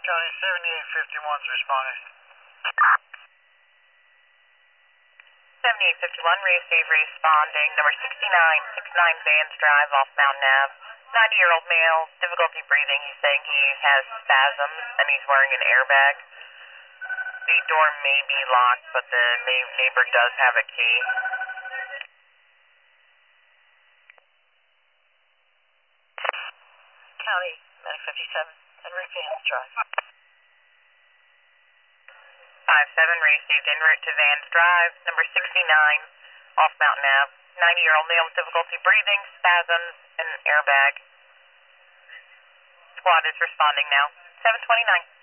County 7851's responding. 7851, receive responding. Number 6969 Vans Drive off Mountain Ave. 90-year-old male, difficulty breathing. He's saying he has spasms and he's wearing an airbag. The door may be locked, but the neighbor does have a key. County, Medic 57, Enrique Vans Drive. 57 received en route to Vans Drive, number 69, off Mountain Ave. 90-year-old male with difficulty breathing, spasms, and an airbag. Squad is responding now. 729.